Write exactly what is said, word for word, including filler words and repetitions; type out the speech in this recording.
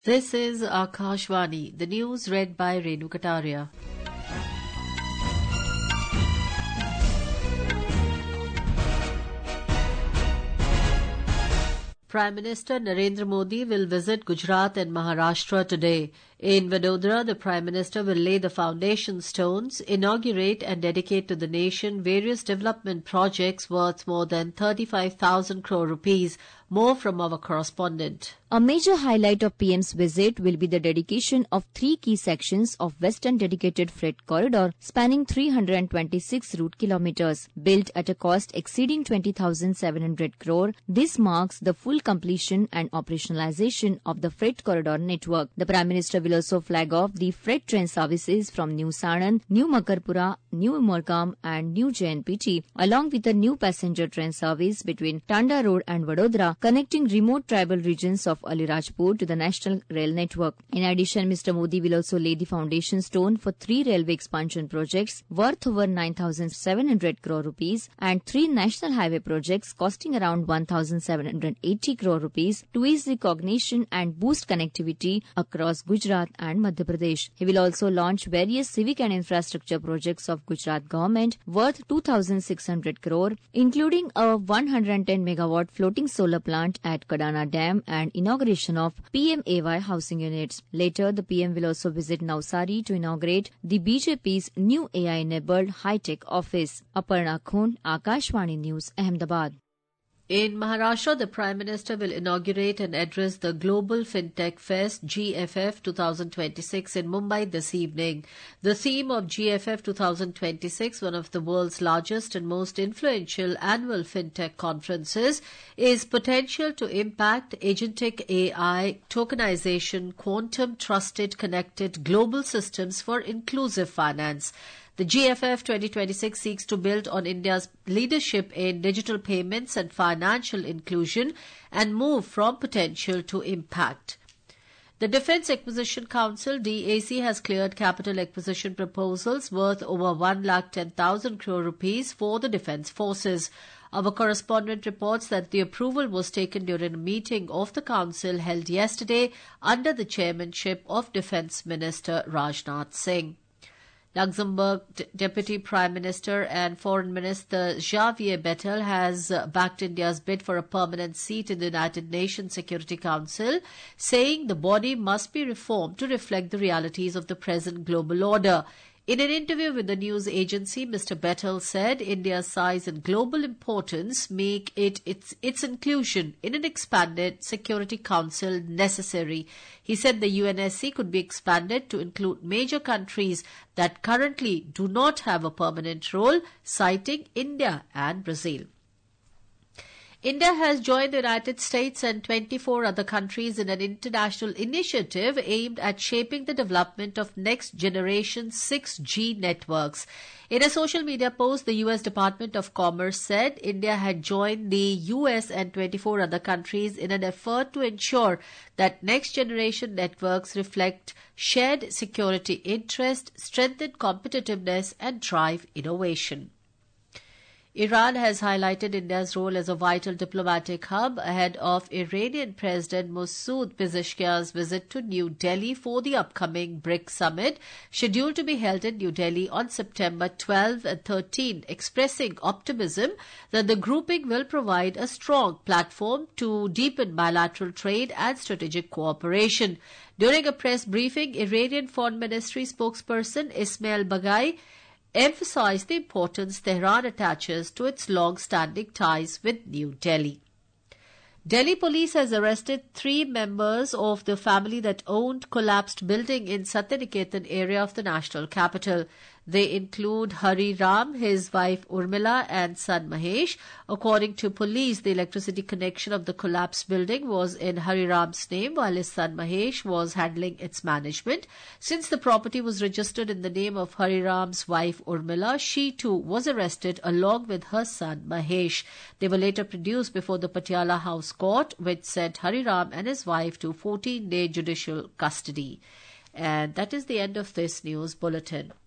This is Akashvani, the news read by Renu Kataria. Prime Minister Narendra Modi will visit Gujarat and Maharashtra today. In Vadodara, the Prime Minister will lay the foundation stones, inaugurate and dedicate to the nation various development projects worth more than thirty-five thousand crore rupees. More from our correspondent. A major highlight of P M's visit will be the dedication of three key sections of Western Dedicated Freight Corridor spanning three hundred twenty-six route kilometers. Built at a cost exceeding twenty thousand seven hundred crore, this marks the full completion and operationalization of the freight corridor network. The Prime Minister will also flag off the freight train services from New Sanand, New Makarpura, New Umargam and New J N P T, along with a new passenger train service between Tanda Road and Vadodara, connecting remote tribal regions of Alirajpur to the national rail network. In addition, Mister Modi will also lay the foundation stone for three railway expansion projects worth over nine thousand seven hundred crore rupees and three national highway projects costing around one thousand seven hundred eighty crore rupees to ease recognition and boost connectivity across Gujarat and Madhya Pradesh. He will also launch various civic and infrastructure projects of Gujarat government worth two thousand six hundred crore, including a one hundred ten megawatt floating solar plant at Kadana Dam and inauguration of P M A Y housing units. Later, the P M will also visit Navsari to inaugurate the B J P's new A I-enabled high-tech office. Aparna Khun, Akashvani News, Ahmedabad. In Maharashtra, the Prime Minister will inaugurate and address the Global FinTech Fest G F F twenty twenty-six in Mumbai this evening. The theme of G F F twenty twenty-six, one of the world's largest and most influential annual FinTech conferences, is potential to impact agentic A I, tokenization, quantum trusted connected global systems for inclusive finance. The G F F twenty twenty-six seeks to build on India's leadership in digital payments and financial inclusion and move from potential to impact. The Defence Acquisition Council D A C has cleared capital acquisition proposals worth over one lakh ten thousand crore rupees for the defence forces. Our correspondent reports that the approval was taken during a meeting of the council held yesterday under the chairmanship of Defence Minister Rajnath Singh. Luxembourg D- Deputy Prime Minister and Foreign Minister Xavier Bettel has uh, backed India's bid for a permanent seat in the United Nations Security Council, saying the body must be reformed to reflect the realities of the present global order. In an interview with the news agency, Mister Bettel said India's size and global importance make it its, its inclusion in an expanded Security Council necessary. He said the U N S C could be expanded to include major countries that currently do not have a permanent role, citing India and Brazil. India has joined the United States and twenty-four other countries in an international initiative aimed at shaping the development of next-generation six G networks. In a social media post, the U S Department of Commerce said India had joined the U S and twenty-four other countries in an effort to ensure that next-generation networks reflect shared security interest, strengthen competitiveness, and drive innovation. Iran has highlighted India's role as a vital diplomatic hub ahead of Iranian President Masoud Pezeshkian's visit to New Delhi for the upcoming BRICS summit, scheduled to be held in New Delhi on September twelfth and thirteenth, expressing optimism that the grouping will provide a strong platform to deepen bilateral trade and strategic cooperation. During a press briefing, Iranian Foreign Ministry spokesperson Ismail Baghai emphasized the importance Tehran attaches to its long-standing ties with New Delhi. Delhi police has arrested three members of the family that owned collapsed building in Satyaniketan area of the national capital. They include Hari Ram, his wife Urmila and son Mahesh. According to police, the electricity connection of the collapsed building was in Hari Ram's name while his son Mahesh was handling its management. Since the property was registered in the name of Hari Ram's wife Urmila, she too was arrested along with her son Mahesh. They were later produced before the Patiala House Court, which sent Hari Ram and his wife to fourteen-day judicial custody. And that is the end of this news bulletin.